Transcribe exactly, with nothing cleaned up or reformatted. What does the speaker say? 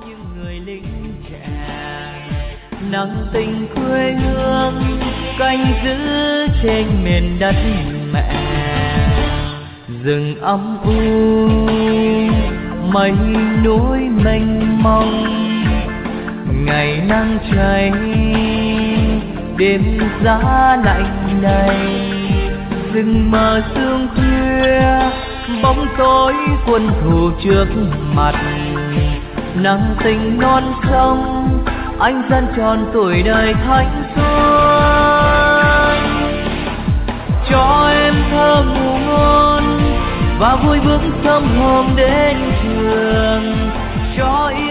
những người lính trẻ, nặng tình quê hương canh giữ trên miền đất mẹ. Rừng âm u mây núi mênh mông, ngày nắng cháy đêm giá lạnh này. Rừng mờ sương khuya bóng tối quân thù trước mặt, nặng tình non sông anh dân tròn tuổi đời thanh xuân. Cho em thơ ngủ ngon và vui bước sớm hôm đến trường, cho